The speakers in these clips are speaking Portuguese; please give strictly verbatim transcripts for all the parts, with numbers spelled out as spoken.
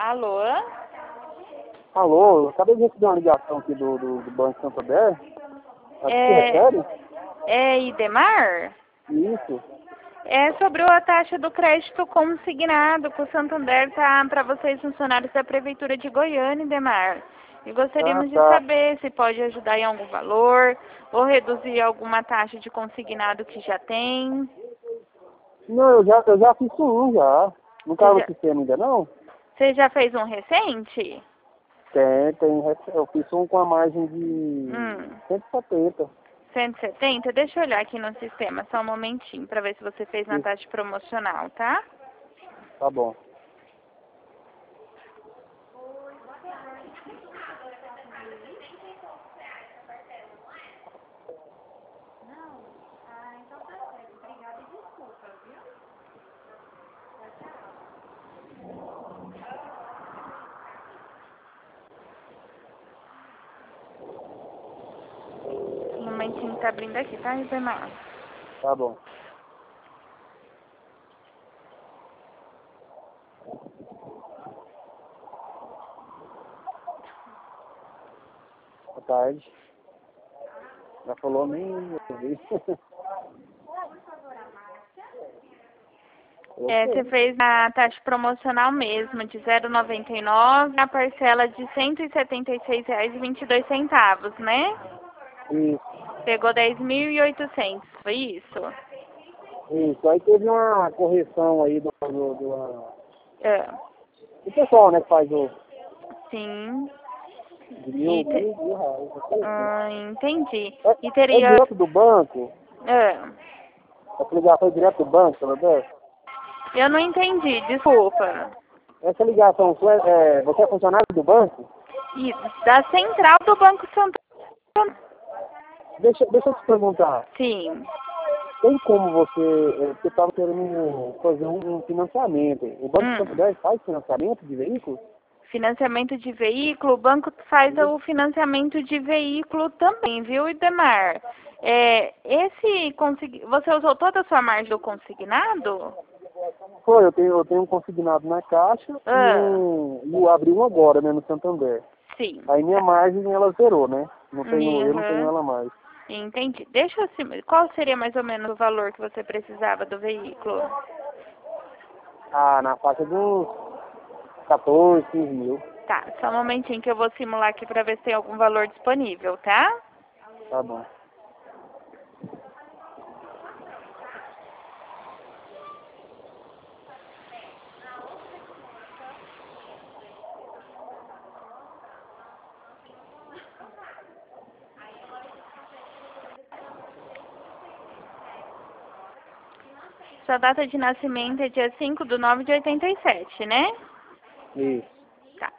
Alô? Alô, eu acabei de receber uma ligação aqui do, do, do Banco Santander. Acho que É, refere? é Idemar? Isso. É sobre a taxa do crédito consignado que o Santander tá para vocês funcionários da Prefeitura de Goiânia, Idemar. E Ah, gostaríamos de tá. saber se pode ajudar em algum valor ou reduzir alguma taxa de consignado que já tem. Não, eu já, eu já fiz um já. Não Você caiu no já, sistema ainda não? você já fez um recente? Tem, tem. Eu fiz um com a margem de Hum. cento e setenta. cento e setenta? Deixa eu olhar aqui no sistema, só um momentinho, para ver se você fez na Isso. taxa promocional, tá? Tá bom. Um momentinho que tá abrindo aqui, tá, Idemar? Tá bom. Boa tarde. Já falou nem ouvi. É, você fez na taxa promocional mesmo, de zero vírgula noventa e nove, a parcela de cento e setenta e seis reais e vinte e dois centavos, né? Isso, Pegou dez mil e oitocentos, foi isso? isso. Aí teve uma correção aí do, do, do, É, do pessoal, né, que faz o sim. de mil, E te... mil, mil reais. uma coisa assim. ah, entendi. É, E é teria... direto do banco? É, Essa ligação é direto do banco, Santander? eu não entendi, desculpa. Essa ligação, sua é, é, você é funcionário do banco? E da central do Banco Santander. Deixa, deixa eu te perguntar. Sim. Tem como você, é, você estava querendo fazer um, um financiamento. O Banco Hum. Santander faz financiamento de veículos? Financiamento de veículo, o banco faz o financiamento de veículo também, viu, Idemar? É, esse consegui... Você usou toda a sua margem do consignado? Foi, eu tenho, eu tenho um consignado na caixa e Ah, um, e eu abri um agora, né, no Santander. sim. Aí minha Tá. margem, ela zerou, né? Não tenho, eu não tenho Uhum. ela mais. Entendi. Deixa eu... sim- Qual seria mais ou menos o valor que você precisava do veículo? Ah, na faixa de uns quatorze, quinze mil. Tá, só um momentinho que eu vou simular aqui para ver se tem algum valor disponível, tá? Tá bom. Sua data de nascimento é dia cinco de nove de oitenta e sete, né? Isso. Tá.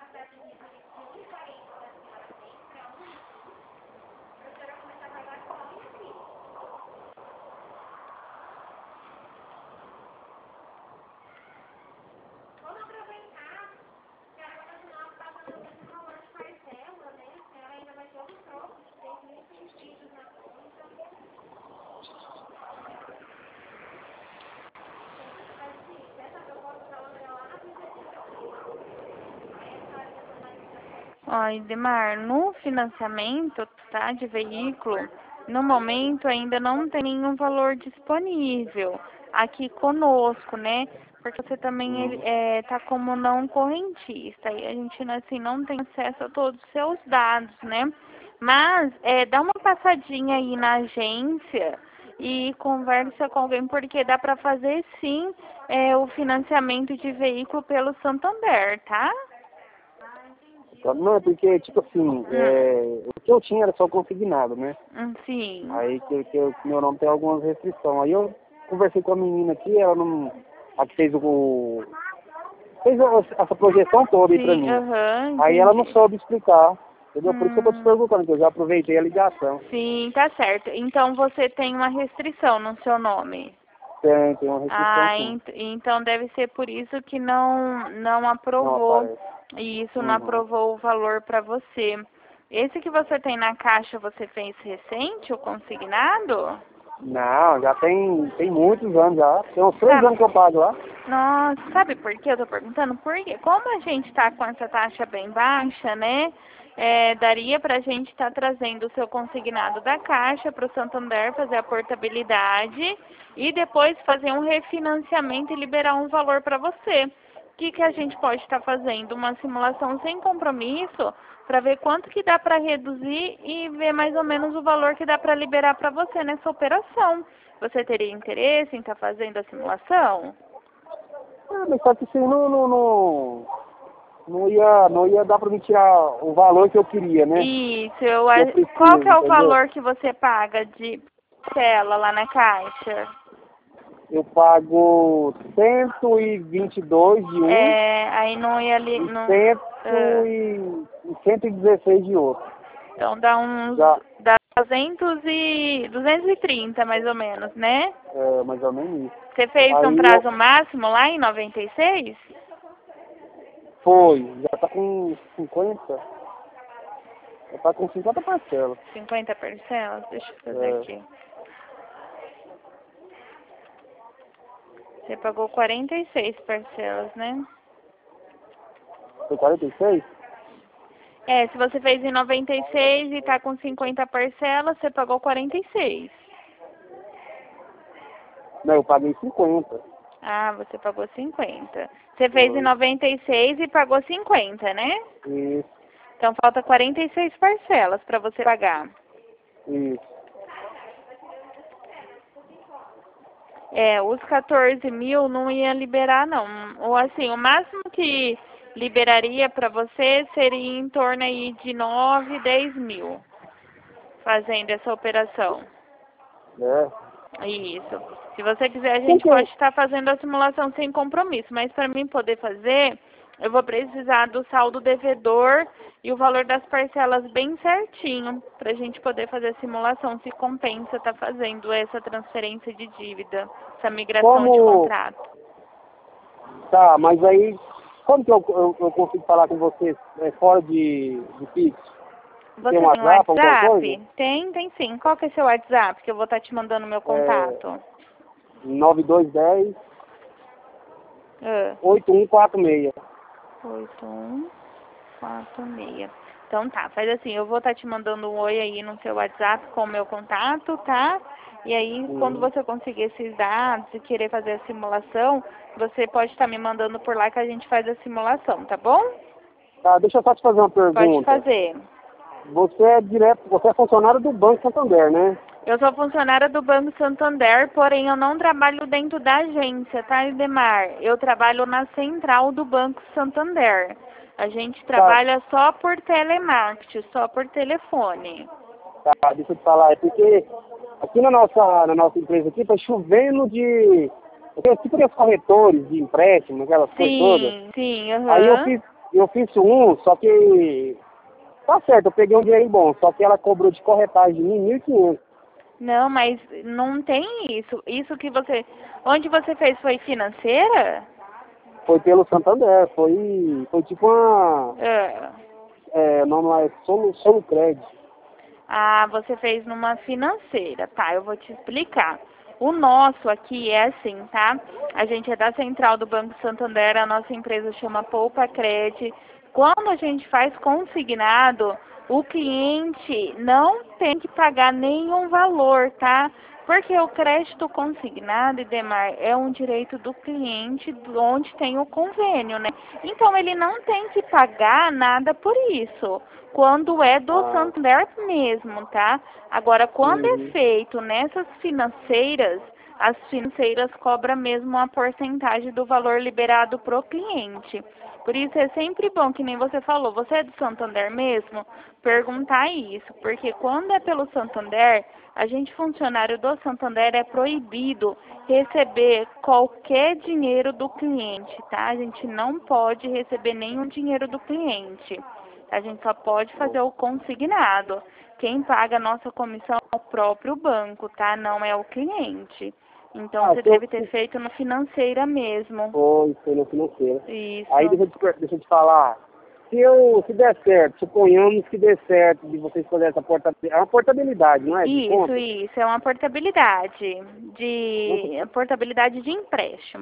Ó, Idemar, no financiamento, tá, de veículo, no momento ainda não tem nenhum valor disponível aqui conosco, né? Porque você também ele, Hum. é, tá como não correntista e a gente assim não tem acesso a todos os seus dados, né? Mas é, dá uma passadinha aí na agência e conversa com alguém porque dá para fazer sim é, o financiamento de veículo pelo Santander, tá? Não, é porque, tipo assim, Hum. é, o que eu tinha era só consignado, né? Hum, sim. Aí que, que, eu- que meu nome tem algumas restrições. Aí eu conversei com a menina aqui, ela não. A que fez o. Fez a- essa projeção toda aí pra Sim, mim. aham, Aí ela não entendi. soube explicar. Entendeu? Por isso que eu tô te Hum, perguntando, que eu já aproveitei a ligação. sim, tá certo. Então você tem uma restrição no seu nome. Tem, tem uma restrição Ah, sim. ent- então deve ser por isso que não não Não aprovou. aparece. E isso não Uhum. aprovou o valor para você. Esse que você tem na caixa, você fez recente, o consignado? Não, já tem, tem muitos anos já. Tem uns três Tá. anos que eu pago lá. Nossa, sabe por que eu tô perguntando? Porque como a gente tá com essa taxa bem baixa, né? É, daria pra gente estar trazendo o seu consignado da Caixa para o Santander fazer a portabilidade e depois fazer um refinanciamento e liberar um valor para você. O que, que a gente pode estar fazendo? Uma simulação sem compromisso para ver quanto que dá para reduzir e ver mais ou menos o valor que dá para liberar para você nessa operação. Você teria interesse em estar fazendo a simulação? Ah, mas só que isso aí não, não, não, não ia, não ia dar pra me tirar o valor que eu queria, né? Isso, eu, Que eu a- preciso, qual que é o entendeu? valor que você paga de tela lá na Caixa? Eu pago cento e vinte e dois de um É, aí não ia ali, e, não, cento ah, e, e cento e dezesseis de outro. então dá uns, Já, dá duzentos e, duzentos e trinta mais ou menos, né? é, mais ou menos isso. Você fez um Aí eu, prazo máximo lá em noventa e seis? foi, já tá com cinquenta, já tá com cinquenta parcelas. cinquenta parcelas? Deixa eu fazer É, aqui. Você pagou quarenta e seis parcelas, né? foi quarenta e seis? É, se você fez em noventa e seis e tá com cinquenta parcelas, você pagou quarenta e seis. Não, eu paguei cinquenta. Ah, você pagou cinquenta. Você fez em Foi. noventa e seis e pagou cinquenta, né? Isso, Então falta quarenta e seis parcelas para você pagar. isso. É, os quatorze mil não ia liberar não. Ou assim, o máximo que liberaria para você seria em torno aí de nove, dez mil fazendo essa operação. É. Isso. Se você quiser, a Quem gente que eu, pode estar fazendo a simulação sem compromisso, mas para mim poder fazer, eu vou precisar do saldo devedor e o valor das parcelas bem certinho, para a gente poder fazer a simulação, se compensa estar fazendo essa transferência de dívida, essa migração de como, contrato. tá, mas aí, como que eu, eu, eu consigo falar com você é, fora de, de fixo? Tem um Você tem WhatsApp, alguma coisa? WhatsApp? Tem, tem sim. Qual que é seu WhatsApp? Que eu vou estar te mandando meu É, contato. nove dois um zero, Ah. oito um quatro seis. oito um quatro seis. Então tá, faz assim, eu vou estar te mandando um oi aí no seu WhatsApp com o meu contato, tá? E aí, quando Uhum. você conseguir esses dados e querer fazer a simulação, você pode estar me mandando por lá que a gente faz a simulação, tá bom? Tá, deixa eu só te fazer uma Pode pergunta. fazer. Você é direto, você é funcionário do Banco Santander, né? Eu sou funcionária do Banco Santander, porém eu não trabalho dentro da agência, tá, Edemar? Eu trabalho na central do Banco Santander. A gente Tá, trabalha só por telemarketing, só por telefone. tá, deixa eu te falar, é porque aqui na nossa, na nossa empresa aqui tá chovendo de, tem tipo aqueles corretores de empréstimo, aquelas coisas todas. Sim, sim, Aí eu aham. fiz, eu fiz um, só que tá certo, eu peguei um dinheiro bom, só que ela cobrou de corretagem de mim mil e quinhentos. Não, mas não tem isso. Isso que você... Onde você fez foi financeira? Foi pelo Santander, foi, foi tipo uma, Ah, é, o nome lá é Solo, Solo Crédito. Ah, você fez numa financeira. Tá, eu vou te explicar. O nosso aqui é assim, tá? A gente é da central do Banco Santander, a nossa empresa chama Poupa Cred. Quando a gente faz consignado, o cliente não tem que pagar nenhum valor, tá? Porque o crédito consignado, Idemar, é um direito do cliente onde tem o convênio, né? Então ele não tem que pagar nada por isso, quando é do Ah, Santander mesmo, tá? Agora, quando é uhum. feito nessas financeiras, as financeiras cobram mesmo uma porcentagem do valor liberado pro cliente. Por isso é sempre bom, que nem você falou, você é do Santander mesmo? Perguntar isso, porque quando é pelo Santander, a gente funcionário do Santander é proibido receber qualquer dinheiro do cliente, tá? A gente não pode receber nenhum dinheiro do cliente. A gente só pode fazer o consignado. Quem paga a nossa comissão é o próprio banco, tá? Não é o cliente. Então Ah, você se eu, deve ter se feito na financeira mesmo. foi, foi na financeira. Aí Isso. deixa eu, te, per- deixa eu te falar, se eu, se der certo, suponhamos que dê certo de vocês fazerem essa portabilidade, é uma portabilidade, não é? De Isso, conta? isso. É uma portabilidade. Quanto, De portabilidade de empréstimo.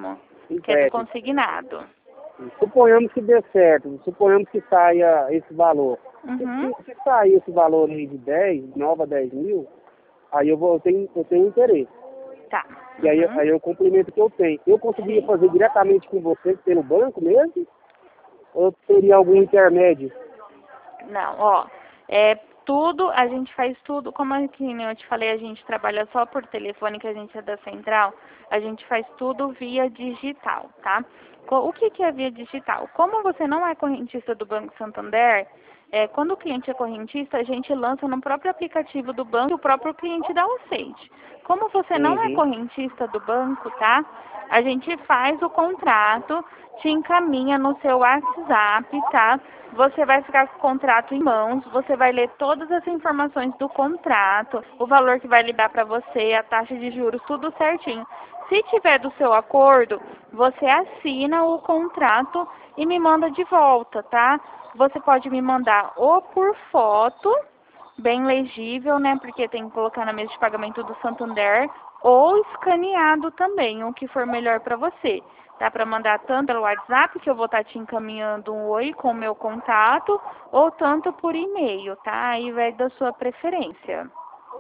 que é do consignado. Suponhamos que dê certo, suponhamos que saia esse valor. Uhum. Se, se sair esse valor aí de dez, nove a dez mil, aí eu, vou, eu, tenho, eu tenho interesse. Tá. Uhum. E aí, aí eu complemento o que eu tenho. Eu conseguiria Sim. fazer diretamente com você pelo banco mesmo? Ou teria algum intermédio? Não, ó, é tudo, a gente faz tudo, como aqui eu te falei, a gente trabalha só por telefone, que a gente é da central, a gente faz tudo via digital, tá? O que que é via digital? Como você não é correntista do Banco Santander, é, quando o cliente é correntista, a gente lança no próprio aplicativo do banco, o próprio cliente dá o aceite. Como você não é Uhum. correntista do banco, tá? A gente faz o contrato, te encaminha no seu WhatsApp, tá? Você vai ficar com o contrato em mãos, você vai ler todas as informações do contrato, o valor que vai liberar para você, a taxa de juros, tudo certinho. Se tiver do seu acordo, você assina o contrato e me manda de volta, tá? Você pode me mandar ou por foto, bem legível, né? Porque tem que colocar na mesa de pagamento do Santander, ou escaneado também, o que for melhor para você. Dá para mandar tanto pelo WhatsApp, que eu vou estar te encaminhando um oi com o meu contato, ou tanto por e-mail, tá? Aí vai da sua preferência.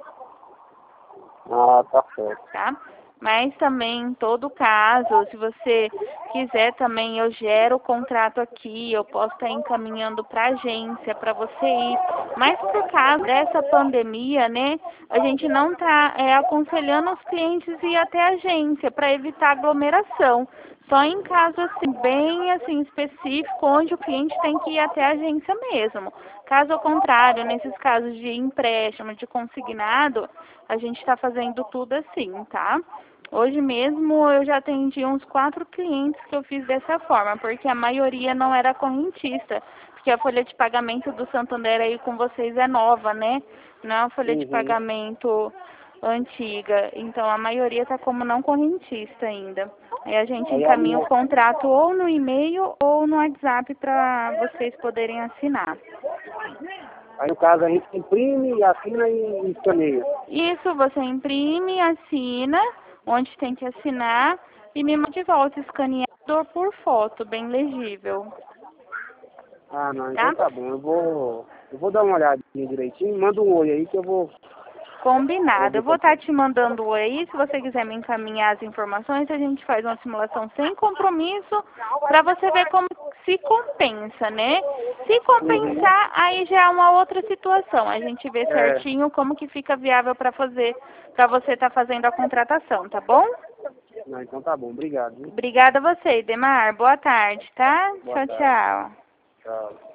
Ah, tá certo. Tá? Mas também, em todo caso, se você quiser também, eu gero o contrato aqui, eu posso estar encaminhando para a agência, para você ir. Mas por causa dessa pandemia, né, a gente não está é, aconselhando os clientes a ir até a agência para evitar aglomeração. Só em caso assim, bem assim, específico, onde o cliente tem que ir até a agência mesmo. Caso contrário, nesses casos de empréstimo, de consignado, a gente está fazendo tudo assim, tá? Hoje mesmo eu já atendi uns quatro clientes que eu fiz dessa forma, porque a maioria não era correntista, porque a folha de pagamento do Santander aí com vocês é nova, né? Não é uma folha de Uhum. pagamento antiga, então a maioria está como não correntista ainda. Aí a gente Aí a encaminha minha... o contrato ou no e-mail ou no WhatsApp para vocês poderem assinar. Aí no caso a gente imprime, assina e escaneia. Isso, você imprime, assina, onde tem que assinar, e me manda de volta escaneado por foto, bem legível. Ah, não, Tá? então tá bom. Eu vou, eu vou dar uma olhadinha direitinho. Manda um oi aí que eu vou... Combinado. Eu vou vou estar te mandando o oi aí. Se você quiser me encaminhar as informações, a gente faz uma simulação sem compromisso para você ver como se compensa, né? Se compensar, aí já é uma outra situação. A gente vê É, certinho como que fica viável para fazer, para você estar fazendo a contratação, tá bom? não, então tá bom. Obrigado. Viu? Obrigada a você, Idemar. Boa tarde, tá? Boa Tchau, tarde. tchau. Tchau.